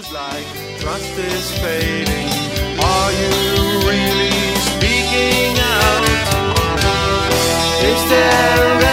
feels like trust is fading. Are you really speaking out? Is there